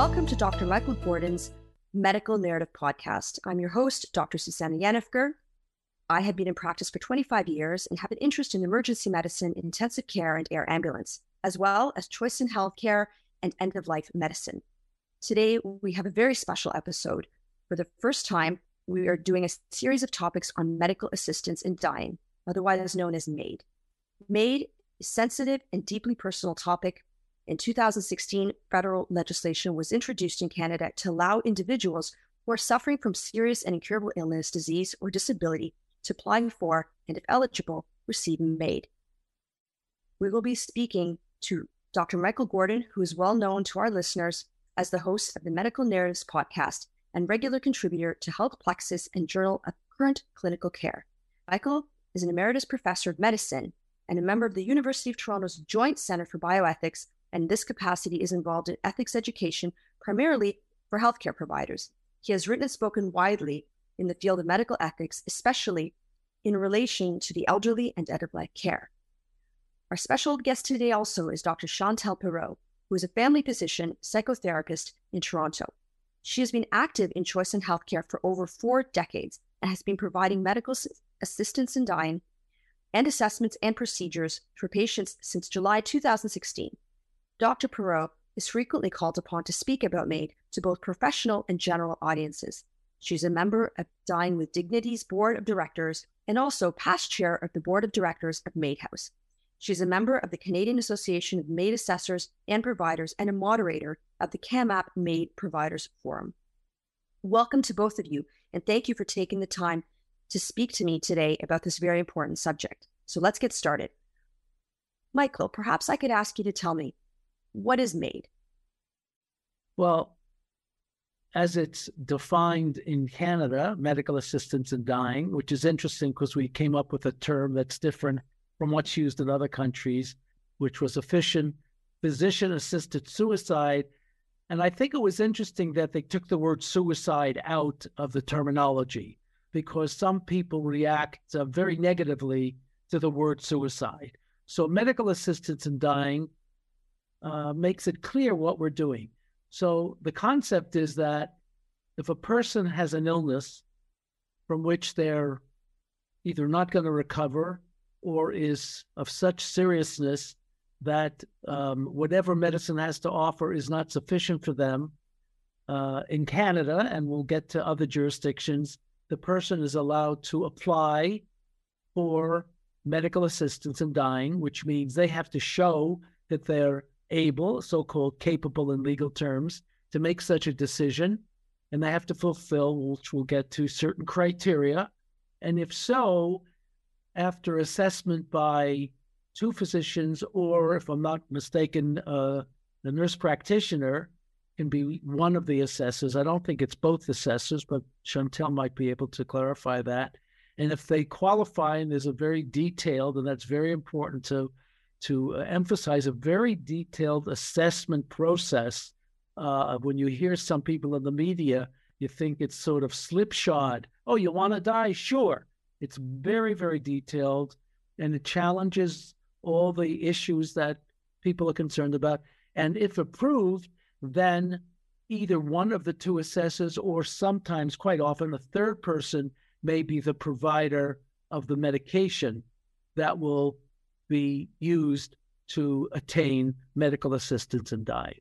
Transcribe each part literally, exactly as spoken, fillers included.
Welcome to Doctor Michael Gordon's Medical Narrative Podcast. I'm your host, Doctor Susanna Yanifger. I have been in practice for twenty-five years and have an interest in emergency medicine, intensive care, and air ambulance, as well as choice in healthcare and end-of-life medicine. Today, we have a very special episode. For the first time, we are doing a series of topics on medical assistance in dying, otherwise known as MAID. MAID is a sensitive and deeply personal topic. In two thousand sixteen, federal legislation was introduced in Canada to allow individuals who are suffering from serious and incurable illness, disease, or disability to apply for, and if eligible, receive MAID. We will be speaking to Doctor Michael Gordon, who is well known to our listeners as the host of the Medical Narratives podcast and regular contributor to Health Plexus and Journal of Current Clinical Care. Michael is an emeritus professor of medicine and a member of the University of Toronto's Joint Centre for Bioethics, and in this capacity is involved in ethics education, primarily for healthcare providers. He has written and spoken widely in the field of medical ethics, especially in relation to the elderly and end-of-life care. Our special guest today also is Doctor Chantal Perreault, who is a family physician, psychotherapist in Toronto. She has been active in choice in healthcare for over four decades and has been providing medical assistance in dying and assessments and procedures for patients since July two thousand sixteen. Doctor Perreault is frequently called upon to speak about MAID to both professional and general audiences. She's a member of Dying with Dignity's board of directors and also past chair of the board of directors of MAID House. She's a member of the Canadian Association of MAID Assessors and Providers and a moderator of the C A M A P MAID Providers Forum. Welcome to both of you, and thank you for taking the time to speak to me today about this very important subject. So let's get started. Michael, perhaps I could ask you to tell me, what is MAID? Well, as it's defined in Canada, medical assistance in dying, which is interesting because we came up with a term that's different from what's used in other countries, which was efficient physician-assisted suicide. And I think it was interesting that they took the word suicide out of the terminology because some people react uh, very negatively to the word suicide. So medical assistance in dying Uh, makes it clear what we're doing. So the concept is that if a person has an illness from which they're either not going to recover or is of such seriousness that um, whatever medicine has to offer is not sufficient for them, uh, in Canada, and we'll get to other jurisdictions, the person is allowed to apply for medical assistance in dying, which means they have to show that they're able, so-called capable in legal terms, to make such a decision, and they have to fulfill, which we'll get to, certain criteria. And if so, after assessment by two physicians, or if I'm not mistaken, uh, the nurse practitioner can be one of the assessors. I don't think it's both assessors, but Chantal might be able to clarify that. And if they qualify, and there's a very detailed, and that's very important to to emphasize, a very detailed assessment process. Uh, when you hear some people in the media, you think it's sort of slipshod. Oh, you want to die? Sure. It's very, very detailed, and it challenges all the issues that people are concerned about. And if approved, then either one of the two assessors, or sometimes, quite often, a third person may be the provider of the medication that will be used to attain medical assistance in dying.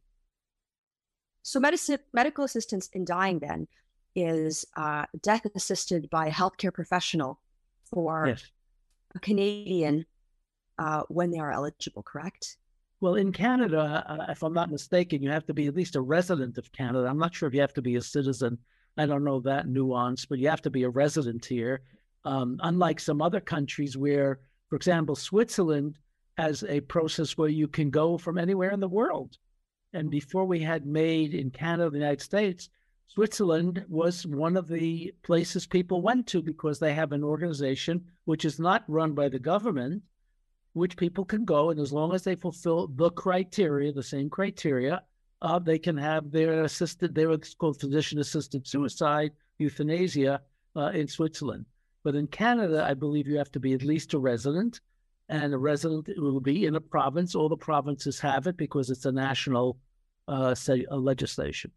So medicine, medical assistance in dying then is uh, death assisted by a healthcare professional for yes. a Canadian uh, when they are eligible, correct? Well, in Canada, uh, if I'm not mistaken, you have to be at least a resident of Canada. I'm not sure if you have to be a citizen. I don't know that nuance, but you have to be a resident here. Um, unlike some other countries where, for example, Switzerland has a process where you can go from anywhere in the world. And before we had MAID in Canada, the United States, Switzerland was one of the places people went to because they have an organization which is not run by the government, which people can go, and as long as they fulfill the criteria, the same criteria, uh, they can have their assisted, their what's called physician-assisted suicide, euthanasia, uh, in Switzerland. But in Canada, I believe you have to be at least a resident, and a resident will be in a province. All the provinces have it because it's a national uh, say, uh, legislation.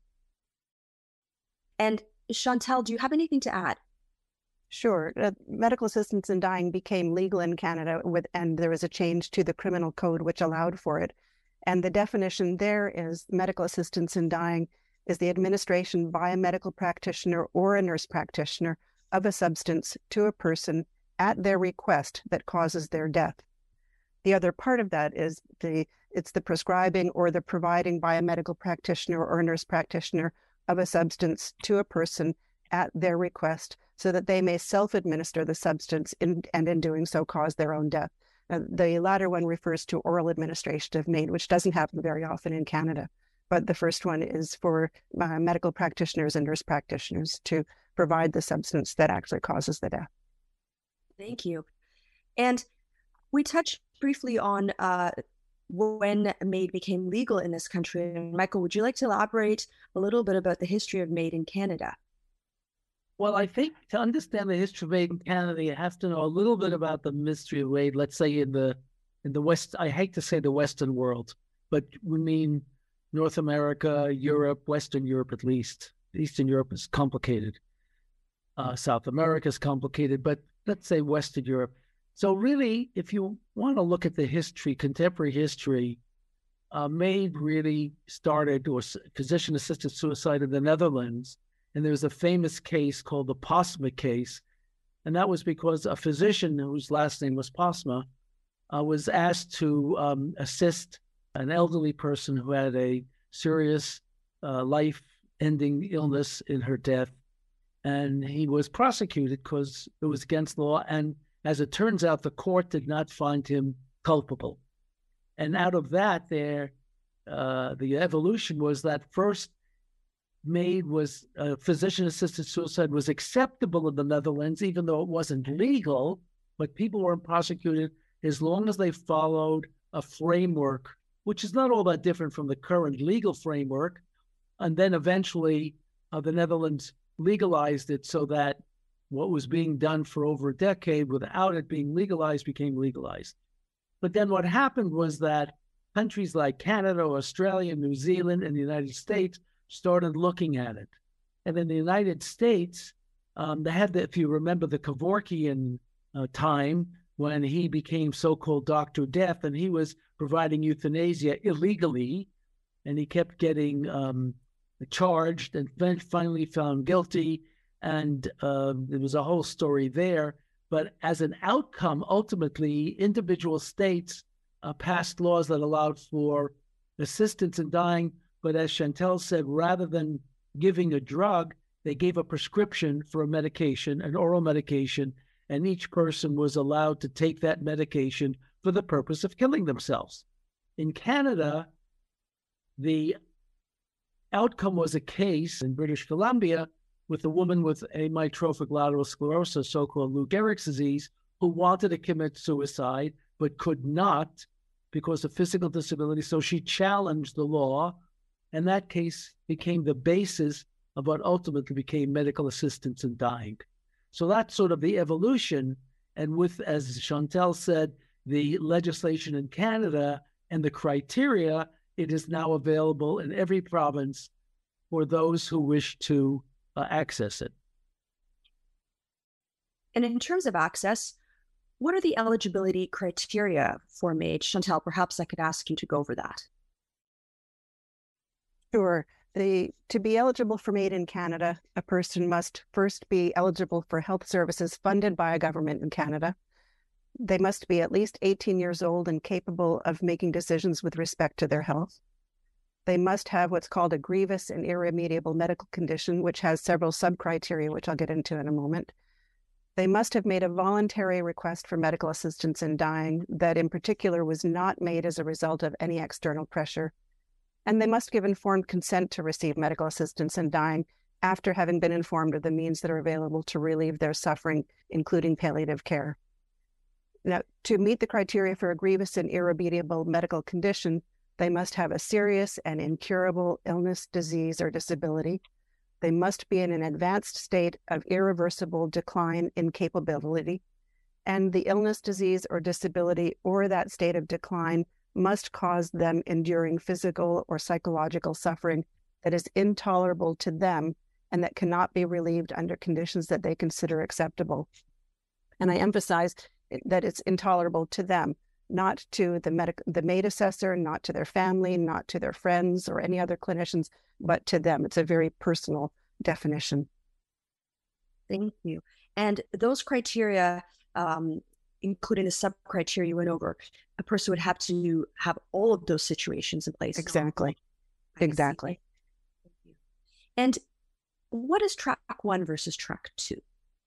And Chantal, do you have anything to add? Sure. Uh, medical assistance in dying became legal in Canada, with, and there was a change to the criminal code which allowed for it. And the definition there is medical assistance in dying is the administration by a medical practitioner or a nurse practitioner of a substance to a person at their request that causes their death. The other part of that is the it's the prescribing or the providing by a medical practitioner or a nurse practitioner of a substance to a person at their request so that they may self-administer the substance in, and in doing so cause their own death. Uh, the latter one refers to oral administration of MAID, which doesn't happen very often in Canada. But the first one is for uh, medical practitioners and nurse practitioners to provide the substance that actually causes the death. Thank you. And we touched briefly on uh, when MAID became legal in this country. Michael, would you like to elaborate a little bit about the history of MAID in Canada? Well, I think to understand the history of MAID in Canada, you have to know a little bit about the mystery of MAID, let's say in the in the West, I hate to say the Western world, but we mean North America, Europe, Western Europe at least. Eastern Europe is complicated. Uh, South America is complicated, but let's say Western Europe. So really, if you want to look at the history, contemporary history, uh, MAID really started, or physician-assisted suicide in the Netherlands. And there was a famous case called the Posma case. And that was because a physician whose last name was Posma uh, was asked to um, assist an elderly person who had a serious uh, life-ending illness in her death. And he was prosecuted because it was against law. And as it turns out, the court did not find him culpable. And out of that, there, uh, the evolution was that first MAID was uh, physician-assisted suicide was acceptable in the Netherlands, even though it wasn't legal, but people weren't prosecuted as long as they followed a framework, which is not all that different from the current legal framework. And then eventually uh, the Netherlands legalized it so that what was being done for over a decade without it being legalized became legalized. But then what happened was that countries like Canada, Australia, New Zealand, and the United States started looking at it. And in the United States, um, they had, the, if you remember, the Kevorkian uh, time when he became so-called Doctor Death, and he was providing euthanasia illegally, and he kept getting um, charged and then finally found guilty. And uh, there was a whole story there. But as an outcome, ultimately, individual states uh, passed laws that allowed for assistance in dying. But as Chantal said, rather than giving a drug, they gave a prescription for a medication, an oral medication, and each person was allowed to take that medication for the purpose of killing themselves. In Canada, the outcome was a case in British Columbia with a woman with amyotrophic lateral sclerosis, so-called Lou Gehrig's disease, who wanted to commit suicide but could not because of physical disability. So she challenged the law, and that case became the basis of what ultimately became medical assistance in dying. So that's sort of the evolution. And with, as Chantal said, the legislation in Canada and the criteria, it is now available in every province for those who wish to uh, access it. And in terms of access, what are the eligibility criteria for MAID? Chantal, perhaps I could ask you to go over that. Sure. The, to be eligible for MAID in Canada, a person must first be eligible for health services funded by a government in Canada. They must be at least eighteen years old and capable of making decisions with respect to their health. They must have what's called a grievous and irremediable medical condition, which has several sub-criteria, which I'll get into in a moment. They must have made a voluntary request for medical assistance in dying that in particular was not made as a result of any external pressure. And they must give informed consent to receive medical assistance in dying after having been informed of the means that are available to relieve their suffering, including palliative care. Now, to meet the criteria for a grievous and irremediable medical condition, they must have a serious and incurable illness, disease, or disability. They must be in an advanced state of irreversible decline in capability, and the illness, disease, or disability, or that state of decline must cause them enduring physical or psychological suffering that is intolerable to them and that cannot be relieved under conditions that they consider acceptable. And I emphasize that it's intolerable to them, not to the medic- the MAID assessor, not to their family, not to their friends or any other clinicians, but to them. It's a very personal definition. Thank you. And those criteria, um, including the sub-criteria you went over, a person would have to have all of those situations in place. Exactly. Exactly. And what is track one versus track two?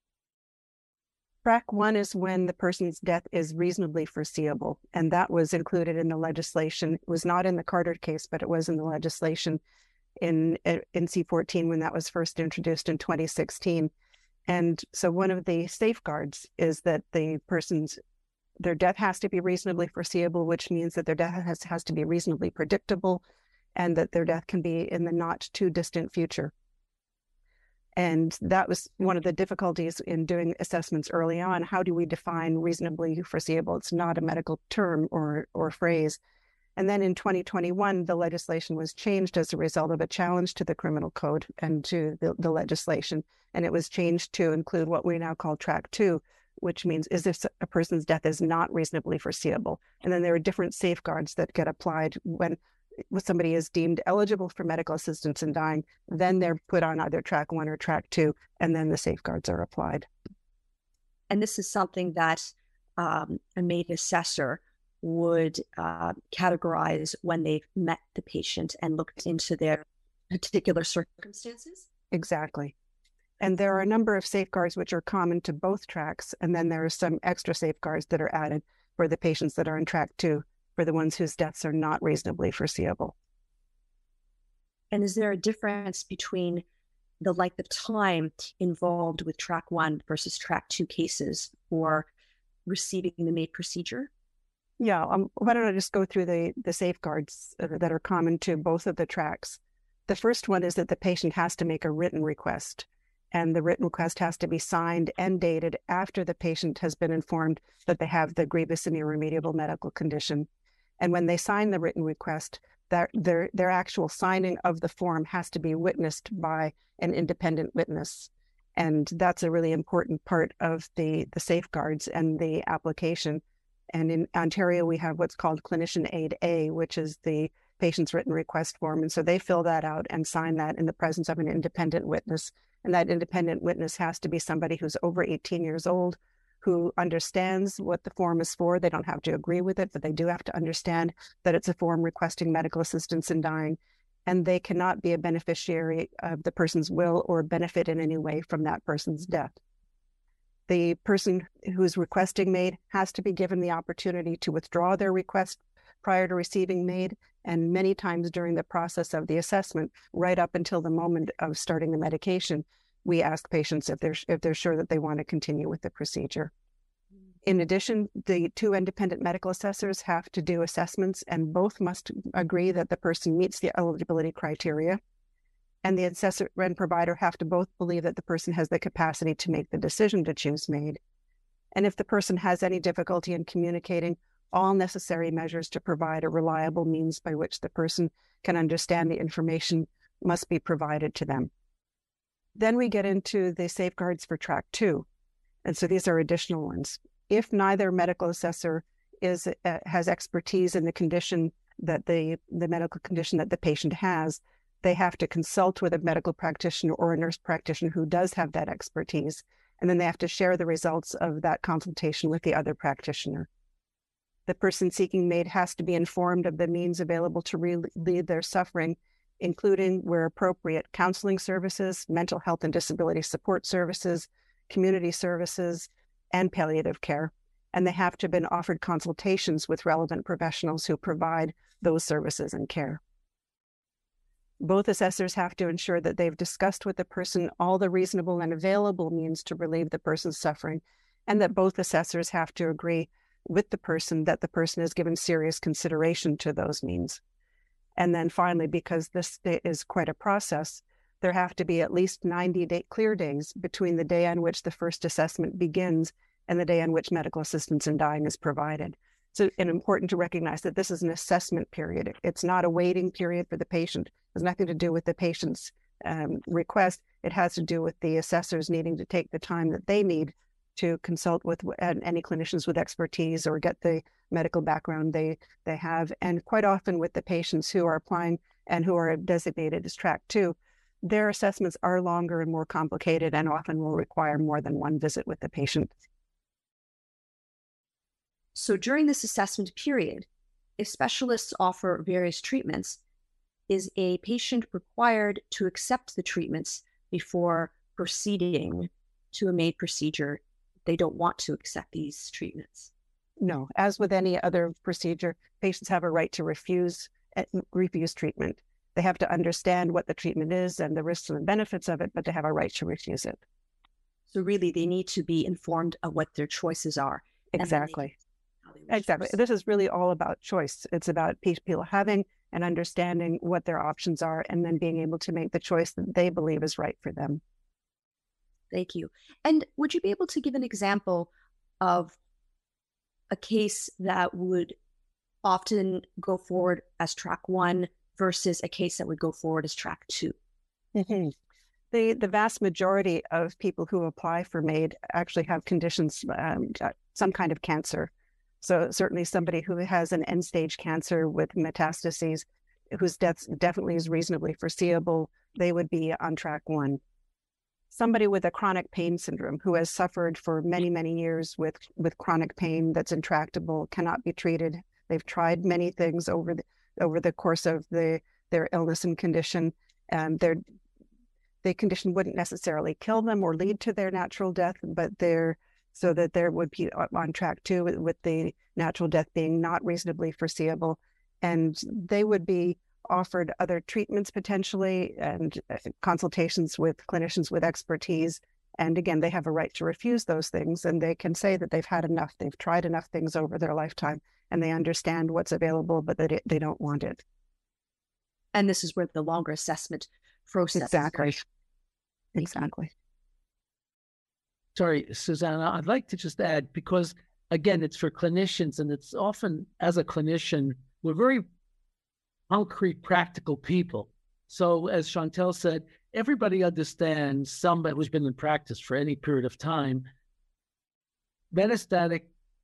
Track one is when the person's death is reasonably foreseeable, and that was included in the legislation. It was not in the Carter case, but it was in the legislation in in C fourteen when that was first introduced in twenty sixteen. And so one of the safeguards is that the person's, their death has to be reasonably foreseeable, which means that their death has, has to be reasonably predictable and that their death can be in the not too distant future. And that was one of the difficulties in doing assessments early on. How do we define reasonably foreseeable? It's not a medical term or, or phrase. And then in twenty twenty-one, the legislation was changed as a result of a challenge to the criminal code and to the, the legislation. And it was changed to include what we now call track two, which means is if a person's death is not reasonably foreseeable. And then there are different safeguards that get applied when somebody is deemed eligible for medical assistance in dying, then they're put on either track one or track two, and then the safeguards are applied. And this is something that um, a MAID assessor would uh, categorize when they've met the patient and looked into their particular circumstances? Exactly. And there are a number of safeguards which are common to both tracks, and then there are some extra safeguards that are added for the patients that are in track two, for the ones whose deaths are not reasonably foreseeable. And is there a difference between the length of time involved with track one versus track two cases for receiving the MAID procedure? Yeah, um, why don't I just go through the, the safeguards that are common to both of the tracks. The first one is that the patient has to make a written request, and the written request has to be signed and dated after the patient has been informed that they have the grievous and irremediable medical condition. And when they sign the written request, that their, their actual signing of the form has to be witnessed by an independent witness. And that's a really important part of the, the safeguards and the application. And in Ontario, we have what's called Clinician Aid A, which is the patient's written request form. And so they fill that out and sign that in the presence of an independent witness. And that independent witness has to be somebody who's over eighteen years old, who understands what the form is for. They don't have to agree with it, but they do have to understand that it's a form requesting medical assistance in dying. And they cannot be a beneficiary of the person's will or benefit in any way from that person's death. The person who's requesting MAID has to be given the opportunity to withdraw their request prior to receiving MAID, and many times during the process of the assessment, right up until the moment of starting the medication, we ask patients if they're if they're sure that they want to continue with the procedure. In addition, the two independent medical assessors have to do assessments, and both must agree that the person meets the eligibility criteria. And the assessor and provider have to both believe that the person has the capacity to make the decision to choose MAID. And if the person has any difficulty in communicating, all necessary measures to provide a reliable means by which the person can understand the information must be provided to them. Then we get into the safeguards for track two. And so these are additional ones. If neither medical assessor is uh, has expertise in the condition that the, the medical condition that the patient has, they have to consult with a medical practitioner or a nurse practitioner who does have that expertise. And then they have to share the results of that consultation with the other practitioner. The person seeking MAID has to be informed of the means available to relieve their suffering, including, where appropriate, counseling services, mental health and disability support services, community services, and palliative care. And they have to have been offered consultations with relevant professionals who provide those services and care. Both assessors have to ensure that they've discussed with the person all the reasonable and available means to relieve the person's suffering, and that both assessors have to agree with the person that the person has given serious consideration to those means. And then finally, because this is quite a process, there have to be at least ninety day clear days between the day on which the first assessment begins and the day on which medical assistance in dying is provided. So, and important to recognize that this is an assessment period. It's not a waiting period for the patient. It has nothing to do with the patient's um, request. It has to do with the assessors needing to take the time that they need to consult with uh, any clinicians with expertise or get the medical background they they have. And quite often with the patients who are applying and who are designated as track two, their assessments are longer and more complicated and often will require more than one visit with the patient. So during this assessment period, if specialists offer various treatments, is a patient required to accept the treatments before proceeding to a MAID procedure? They don't want to accept these treatments. No, as with any other procedure, patients have a right to refuse refuse treatment. They have to understand what the treatment is and the risks and the benefits of it, but they have a right to refuse it. So really, they need to be informed of what their choices are. Exactly. Exactly. This is really all about choice. It's about people having and understanding what their options are and then being able to make the choice that they believe is right for them. Thank you. And would you be able to give an example of a case that would often go forward as track one versus a case that would go forward as track two? Mm-hmm. The, the vast majority of people who apply for MAID actually have conditions, um, some kind of cancer. So certainly somebody who has an end-stage cancer with metastases, whose death definitely is reasonably foreseeable, they would be on track one. Somebody with a chronic pain syndrome who has suffered for many, many years with, with chronic pain that's intractable, cannot be treated. They've tried many things over the, over the course of the, their illness and condition. And their, the condition wouldn't necessarily kill them or lead to their natural death, but they're so that there would be on track two with, with the natural death being not reasonably foreseeable. And they would be offered other treatments potentially and consultations with clinicians with expertise. And again, they have a right to refuse those things, and they can say that they've had enough. They've tried enough things over their lifetime and they understand what's available, but that they don't want it. And this is where the longer assessment process. Exactly. Exactly. Sorry, Susanna, I'd like to just add, because again, it's for clinicians, and it's often, as a clinician, we're very concrete, practical people. So as Chantel said, everybody understands, somebody who's been in practice for any period of time, metastatic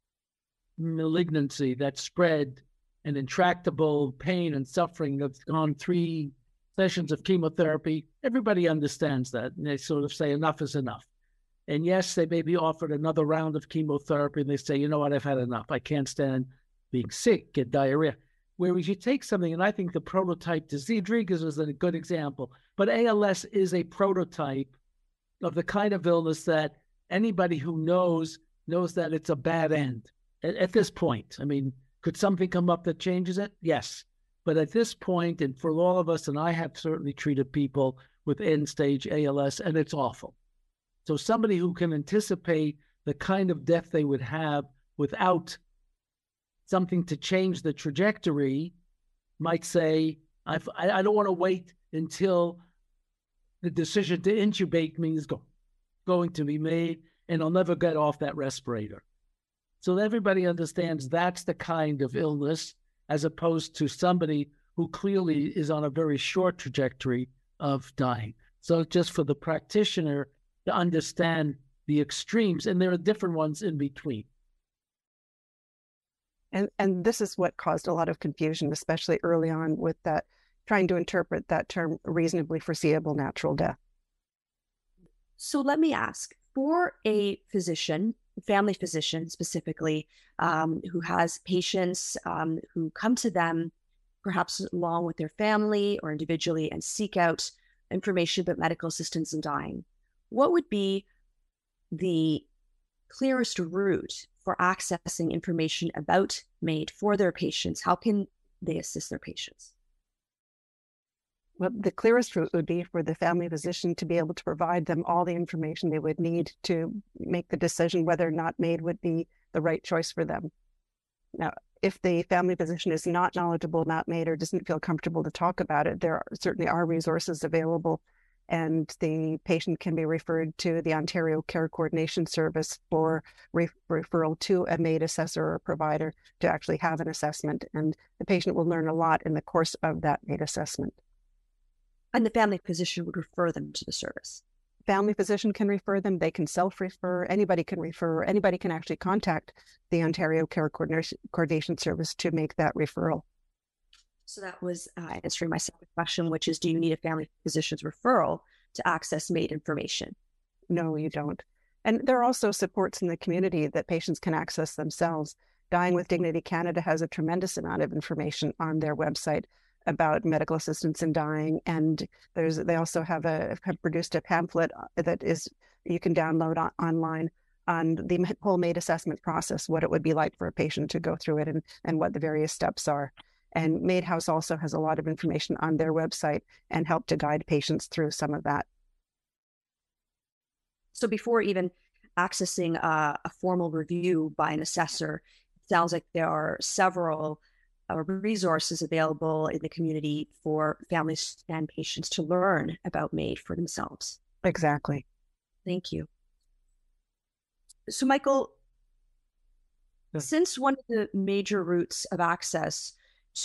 malignancy that spread and intractable pain and suffering that's gone three sessions of chemotherapy, everybody understands that. And they sort of say enough is enough. And yes, they may be offered another round of chemotherapy and they say, you know what, I've had enough. I can't stand being sick, get diarrhea. Whereas you take something, and I think the prototype disease, Rodriguez is a good example, but A L S is a prototype of the kind of illness that anybody who knows, knows that it's a bad end at, at this point. I mean, could something come up that changes it? Yes. But at this point, and for all of us, and I have certainly treated people with end-stage A L S, and it's awful. So somebody who can anticipate the kind of death they would have without something to change the trajectory might say, I've, I, I don't want to wait until the decision to intubate me is go, going to be made, and I'll never get off that respirator. So everybody understands that's the kind of illness, as opposed to somebody who clearly is on a very short trajectory of dying. So just for the practitioner to understand the extremes, and there are different ones in between. And and this is what caused a lot of confusion, especially early on with that, trying to interpret that term reasonably foreseeable natural death. So let me ask, for a physician, family physician specifically, um, who has patients um, who come to them, perhaps along with their family or individually, and seek out information about medical assistance in dying, what would be the clearest route for accessing information about MAID for their patients? How can they assist their patients? Well, the clearest route would be for the family physician to be able to provide them all the information they would need to make the decision whether or not MAID would be the right choice for them. Now, if the family physician is not knowledgeable about MAID or doesn't feel comfortable to talk about it, there are, certainly are resources available. and the patient can be referred to the Ontario Care Coordination Service for re- referral to a MAID assessor or provider to actually have an assessment. And the patient will learn a lot in the course of that MAID assessment. And the family physician would refer them to the service. Family physician can refer them. They can self-refer. Anybody can refer. Anybody can actually contact the Ontario Care Coordination, Coordination Service to make that referral. So that was uh, answering my second question, which is, do you need a family physician's referral to access MAID information? No, you don't. And there are also supports in the community that patients can access themselves. Dying with Dignity Canada has a tremendous amount of information on their website about medical assistance in dying, and there's they also have a have produced a pamphlet that is you can download on, online on the whole MAID assessment process, what it would be like for a patient to go through it, and and what the various steps are. And MAID House also has a lot of information on their website and help to guide patients through some of that. So before even accessing a, a formal review by an assessor, it sounds like there are several Uh, resources available in the community for families and patients to learn about MAID for themselves. Exactly. Thank you. So, Michael, yeah. Since one of the major routes of access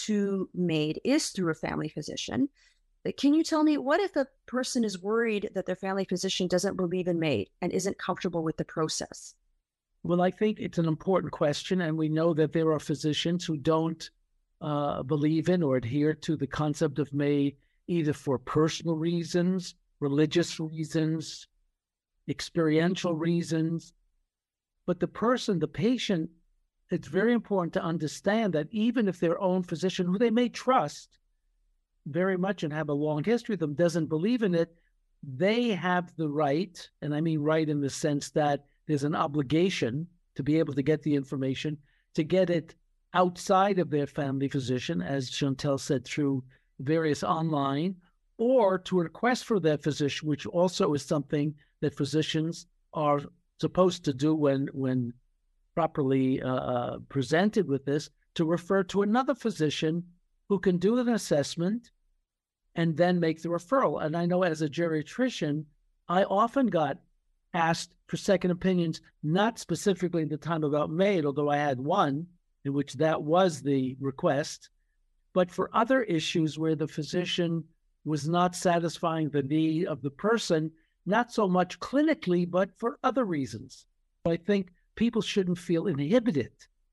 to MAID is through a family physician, can you tell me, what if a person is worried that their family physician doesn't believe in MAID and isn't comfortable with the process? Well, I think it's an important question, and we know that there are physicians who don't Uh, believe in or adhere to the concept of MAID, either for personal reasons, religious reasons, experiential reasons. But the person, the patient, it's very important to understand that even if their own physician, who they may trust very much and have a long history with them, doesn't believe in it, they have the right, and I mean right in the sense that there's an obligation to be able to get the information, to get it outside of their family physician, as Chantal said, through various online, or to request for their physician, which also is something that physicians are supposed to do when when properly uh, presented with this, to refer to another physician who can do an assessment and then make the referral. And I know as a geriatrician, I often got asked for second opinions, not specifically at the time about MAID, although I had one in which that was the request, but for other issues where the physician was not satisfying the need of the person, not so much clinically, but for other reasons. I think people shouldn't feel inhibited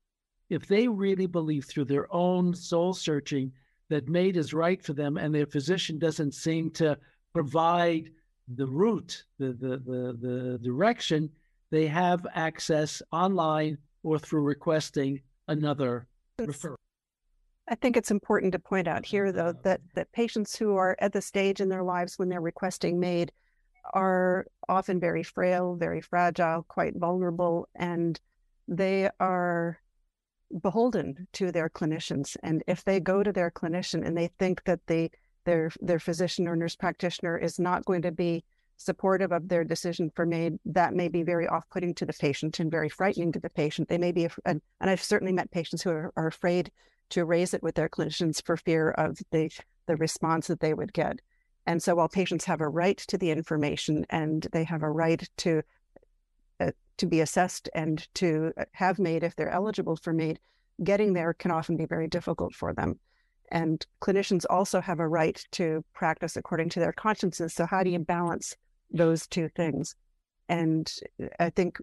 if they really believe through their own soul searching that MAID is right for them and their physician doesn't seem to provide the route, the, the, the, the direction. They have access online or through requesting another referral. I think it's important to point out here, though, that, that patients who are at the stage in their lives when they're requesting MAID are often very frail, very fragile, quite vulnerable, and they are beholden to their clinicians. And if they go to their clinician and they think that the their their physician or nurse practitioner is not going to be supportive of their decision for MAID, that may be very off-putting to the patient and very frightening to the patient. They may be, and, and I've certainly met patients who are, are afraid to raise it with their clinicians for fear of the, the response that they would get. And so while patients have a right to the information and they have a right to uh, to be assessed and to have MAID if they're eligible for MAID, getting there can often be very difficult for them. And clinicians also have a right to practice according to their consciences. So how do you balance those two things? And I think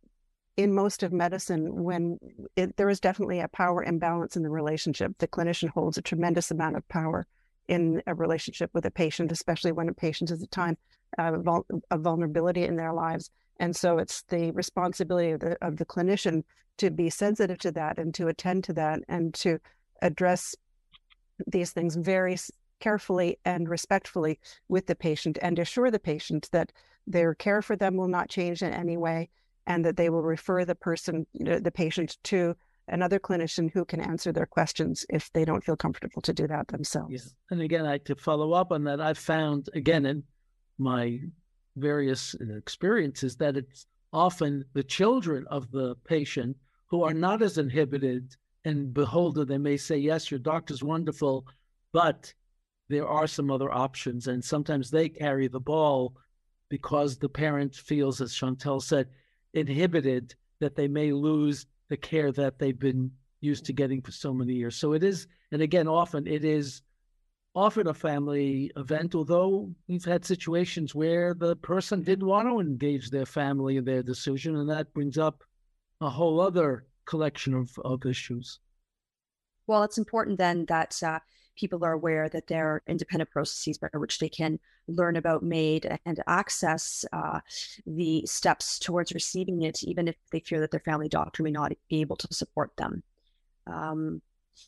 in most of medicine, when it, there is definitely a power imbalance in the relationship, the clinician holds a tremendous amount of power in a relationship with a patient, especially when a patient is at a time uh, vul- of vulnerability in their lives. And so it's the responsibility of the, of the clinician to be sensitive to that and to attend to that and to address these things very carefully and respectfully with the patient and assure the patient that their care for them will not change in any way and that they will refer the person, the patient, to another clinician who can answer their questions if they don't feel comfortable to do that themselves. Yeah. And again, I to follow up on that, I've found, again, in my various experiences, that it's often the children of the patient who are not as inhibited and beholden. They may say, yes, your doctor's wonderful, but there are some other options, and sometimes they carry the ball because the parent feels, as Chantel said, inhibited, that they may lose the care that they've been used to getting for so many years. So it is, and again, often it is often a family event, although we've had situations where the person didn't want to engage their family in their decision, and that brings up a whole other collection of, of issues. Well, it's important then that uh, people are aware that there are independent processes by which they can learn about MAID and access uh, the steps towards receiving it, even if they fear that their family doctor may not be able to support them. Um,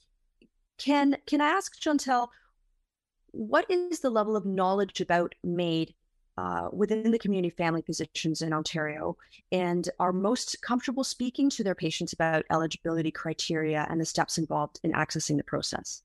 can can I ask, Chantel, what is the level of knowledge about MAID uh, within the community family physicians in Ontario, and are most comfortable speaking to their patients about eligibility criteria and the steps involved in accessing the process?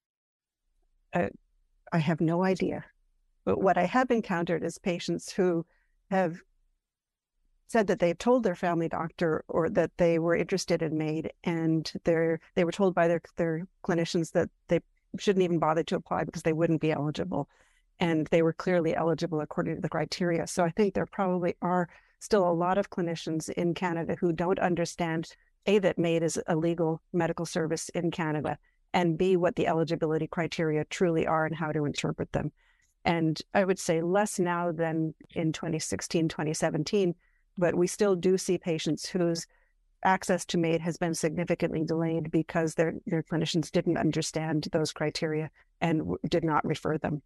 Uh, I have no idea. But what I have encountered is patients who have said that they've told their family doctor or that they were interested in MAID, and they're, they were told by their, their clinicians that they shouldn't even bother to apply because they wouldn't be eligible. And they were clearly eligible according to the criteria. So I think there probably are still a lot of clinicians in Canada who don't understand, A, that MAID is a legal medical service in Canada, and B, what the eligibility criteria truly are and how to interpret them. And I would say less now than in twenty sixteen, twenty seventeen, but we still do see patients whose access to MAID has been significantly delayed because their, their clinicians didn't understand those criteria and w- did not refer them.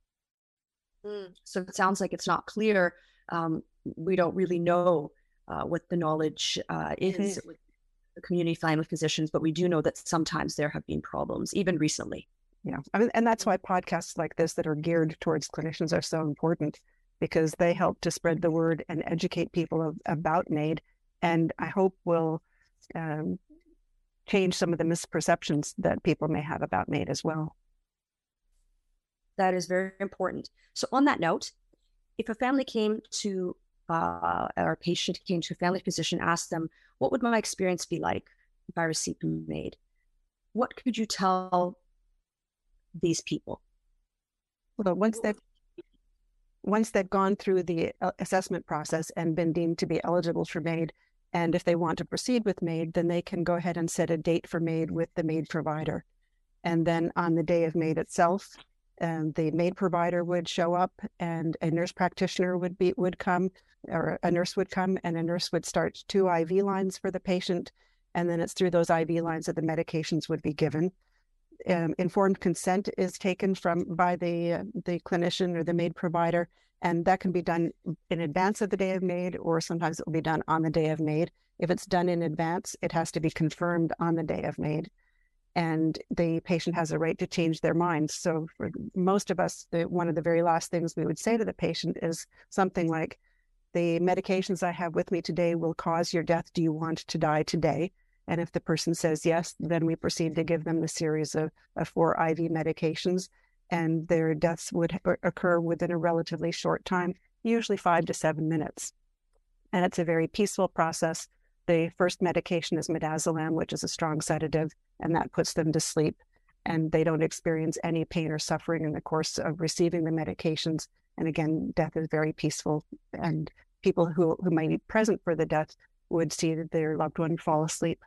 Mm. So it sounds like it's not clear. Um, we don't really know uh, what the knowledge uh, is mm-hmm. with the community family physicians, but we do know that sometimes there have been problems, even recently. Yeah, I mean, and that's why podcasts like this that are geared towards clinicians are so important, because they help to spread the word and educate people of, about MAID, and I hope will um, change some of the misperceptions that people may have about MAID as well. That is very important. So on that note, if a family came to, uh, or a patient came to a family physician, asked them, what would my experience be like if I received MAID? What could you tell these people? Well, once they've, once they've gone through the assessment process and been deemed to be eligible for MAID, and if they want to proceed with MAID, then they can go ahead and set a date for MAID with the MAID provider. And then on the day of MAID itself, Um, the MAID provider would show up, and a nurse practitioner would be would come, or a nurse would come, and a nurse would start two I V lines for the patient, and then it's through those I V lines that the medications would be given. Um, informed consent is taken from by the uh, the clinician or the MAID provider, and that can be done in advance of the day of MAID, or sometimes it will be done on the day of MAID. If it's done in advance, it has to be confirmed on the day of MAID. And the patient has a right to change their minds. So for most of us, the, one of the very last things we would say to the patient is something like, the medications I have with me today will cause your death. Do you want to die today? And if the person says yes, then we proceed to give them the series of, of four I V medications, and their deaths would occur within a relatively short time, usually five to seven minutes. And it's a very peaceful process. The first medication is midazolam, which is a strong sedative, and that puts them to sleep. And they don't experience any pain or suffering in the course of receiving the medications. And again, death is very peaceful. And people who, who might be present for the death would see that their loved one fall asleep.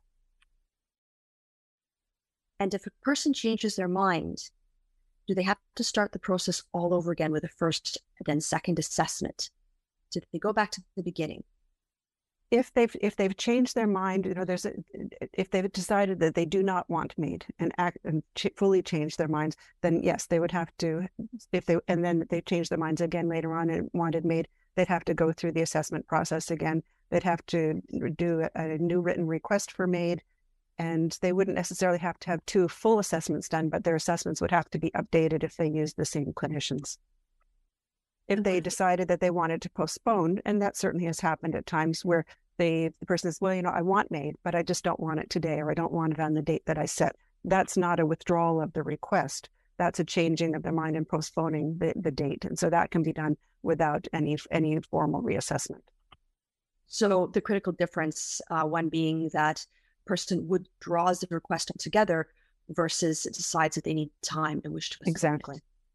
And if a person changes their mind, do they have to start the process all over again with a first, then second assessment? Do they go back to the beginning? If they've if they've changed their mind, you know, there's a, if they've decided that they do not want MAID and act and ch- fully change their minds, then yes, they would have to. If they and then they change their minds again later on and wanted MAID, they'd have to go through the assessment process again. They'd have to do a, a new written request for MAID, and they wouldn't necessarily have to have two full assessments done, but their assessments would have to be updated if they used the same clinicians. If they decided that they wanted to postpone, and that certainly has happened at times where they, the person says, well, you know, I want MAID, but I just don't want it today, or I don't want it on the date that I set. That's not a withdrawal of the request. That's a changing of the mind and postponing the, the date. And so that can be done without any any formal reassessment. So the critical difference, uh, one being that person withdraws the request altogether versus decides that they need time and wish to. Exactly.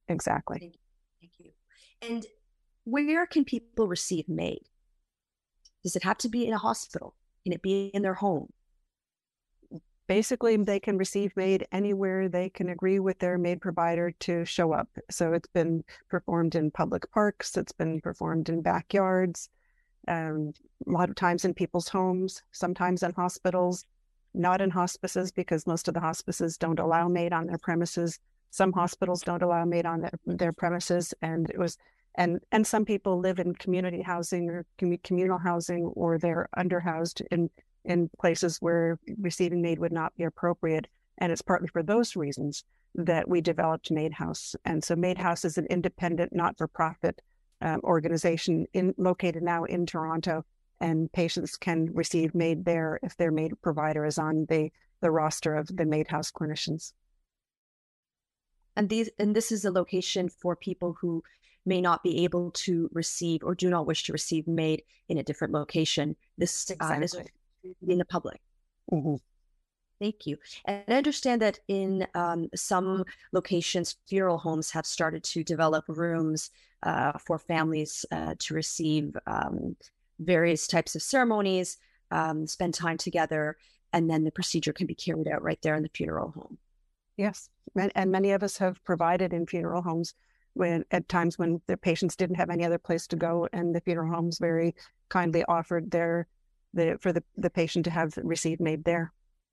Exactly. Thank you. Thank you. And where can people receive MAID? Does it have to be in a hospital? Can it be in their home? Basically, they can receive MAID anywhere they can agree with their MAID provider to show up. So it's been performed in public parks, it's been performed in backyards, um, a lot of times in people's homes, sometimes in hospitals, not in hospices because most of the hospices don't allow MAID on their premises. Some hospitals don't allow MAID on their, their premises, and it was and and some people live in community housing or commu- communal housing, or they're underhoused in in places where receiving MAID would not be appropriate. And it's partly for those reasons that we developed MAID House. And so MAID House is an independent, not-for-profit um, organization in, located now in Toronto, and patients can receive MAID there if their MAID provider is on the, the roster of the MAID House clinicians. And these and this is a location for people who may not be able to receive or do not wish to receive MAID in a different location. This Exactly. uh, is in the public. Mm-hmm. Thank you. And I understand that in um, some locations, funeral homes have started to develop rooms uh, for families uh, to receive um, various types of ceremonies, um, spend time together, and then the procedure can be carried out right there in the funeral home. Yes, and many of us have provided in funeral homes when at times when the patients didn't have any other place to go, and the funeral homes very kindly offered their the for the, the patient to have received MAID there.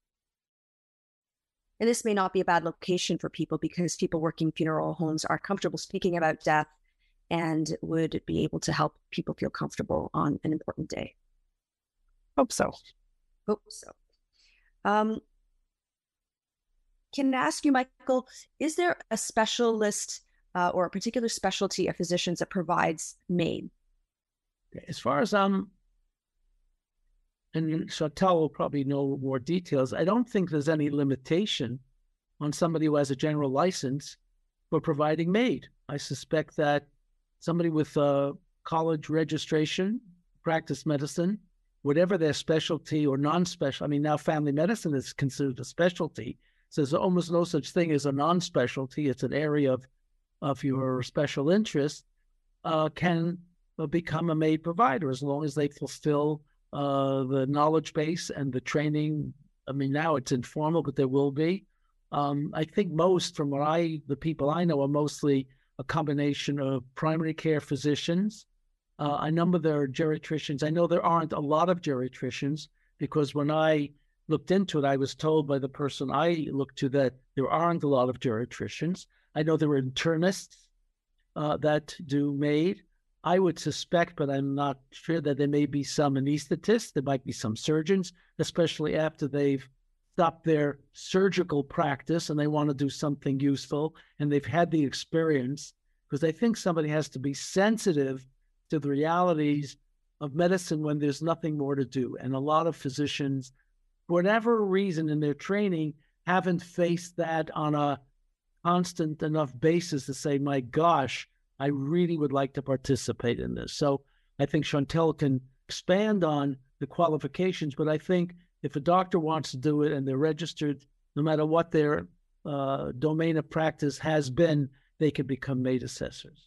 And this may not be a bad location for people because people working funeral homes are comfortable speaking about death and would be able to help people feel comfortable on an important day. Hope so. Hope so. Um, Can I ask you, Michael, is there a specialist uh, or a particular specialty of physicians that provides MAID? As far as I'm, and Chantal will probably know more details, I don't think there's any limitation on somebody who has a general license for providing MAID. I suspect that somebody with a college registration, practice medicine, whatever their specialty or non-special, I mean, now family medicine is considered a specialty. So there's almost no such thing as a non-specialty. It's an area of, of your special interest, uh, can uh, become a MAID provider as long as they fulfill uh, the knowledge base and the training. I mean, now it's informal, but there will be. Um, I think most, from what I, the people I know, are mostly a combination of primary care physicians. Uh, a number of their geriatricians. I know there aren't a lot of geriatricians because when I looked into it, I was told by the person I looked to that there aren't a lot of geriatricians. I know there are internists uh, that do MAID. I would suspect, but I'm not sure, that there may be some anesthetists. There might be some surgeons, especially after they've stopped their surgical practice and they want to do something useful and they've had the experience, because I think somebody has to be sensitive to the realities of medicine when there's nothing more to do. And a lot of physicians, for whatever reason in their training, haven't faced that on a constant enough basis to say, my gosh, I really would like to participate in this. So I think Chantal can expand on the qualifications, but I think if a doctor wants to do it and they're registered, no matter what their uh, domain of practice has been, they can become MAID assessors.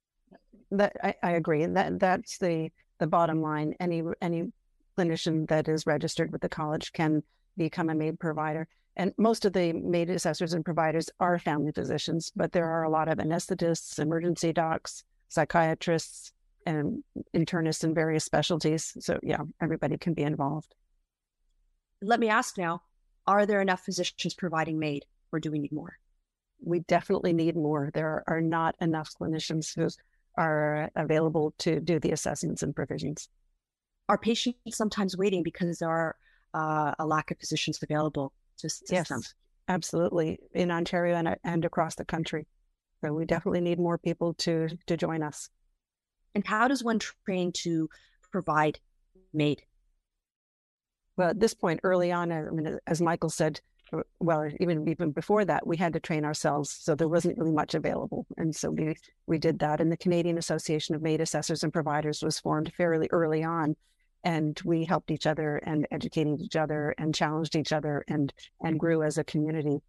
That I, I agree. That that's the the bottom line. Any any clinician that is registered with the college can become a MAID provider. And most of the MAID assessors and providers are family physicians, but there are a lot of anesthetists, emergency docs, psychiatrists, and internists in various specialties. So yeah, everybody can be involved. Let me ask now, are there enough physicians providing MAID, or do we need more? We definitely need more. There are not enough clinicians who are available to do the assessments and provisions. Are patients sometimes waiting because there are uh, a lack of physicians available to assist yes, them? Absolutely, in Ontario and, and across the country. So we definitely need more people to to join us. And how does one train to provide MAID? Well, at this point, early on, I mean, as Michael said, well, even even before that, we had to train ourselves. So there wasn't really much available. And so we, we did that. And the Canadian Association of MAID Assessors and Providers was formed fairly early on. And we helped each other and educated each other and challenged each other and, and grew as a community.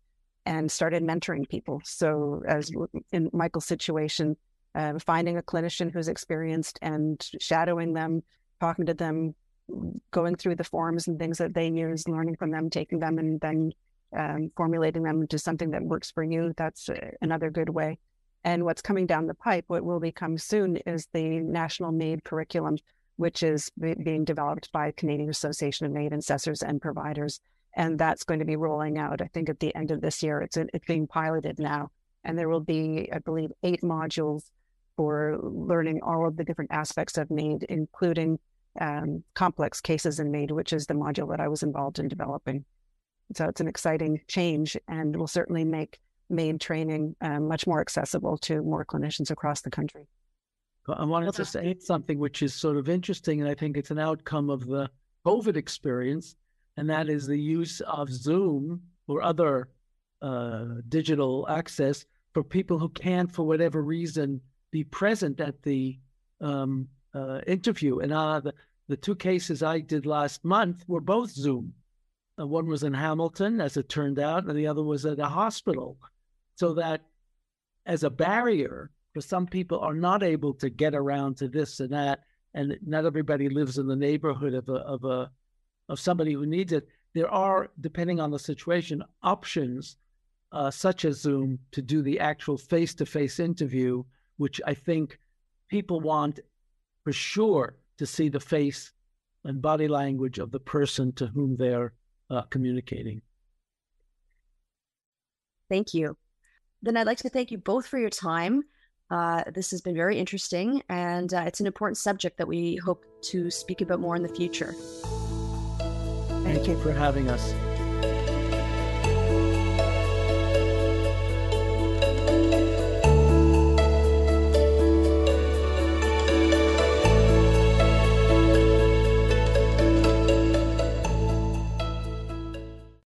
and started mentoring people. So as in Michael's situation, uh, finding a clinician who's experienced and shadowing them, talking to them, going through the forms and things that they use, learning from them, taking them, and then um, formulating them into something that works for you. That's uh, another good way. And what's coming down the pipe, what will become soon, is the National MAID curriculum, which is b- being developed by Canadian Association of MAID Assessors and Providers. And that's going to be rolling out, I think, at the end of this year. It's, it's being piloted now. And there will be, I believe, eight modules for learning all of the different aspects of MAID, including um, complex cases in MAID, which is the module that I was involved in developing. So it's an exciting change and will certainly make MAID training um, much more accessible to more clinicians across the country. I wanted to say something which is sort of interesting, and I think it's an outcome of the COVID experience, and that is the use of Zoom or other uh, digital access for people who can't, for whatever reason, be present at the um, uh, interview. And uh, the, the two cases I did last month were both Zoom. Uh, one was in Hamilton, as it turned out, and the other was at a hospital. So that as a barrier, because some people are not able to get around to this and that, and not everybody lives in the neighborhood of a, of a of somebody who needs it. There are, depending on the situation, options uh, such as Zoom to do the actual face-to-face interview, which I think people want for sure to see the face and body language of the person to whom they're uh, communicating. Thank you. Then I'd like to thank you both for your time. Uh, this has been very interesting, and uh, it's an important subject that we hope to speak about more in the future. Thank you for having us.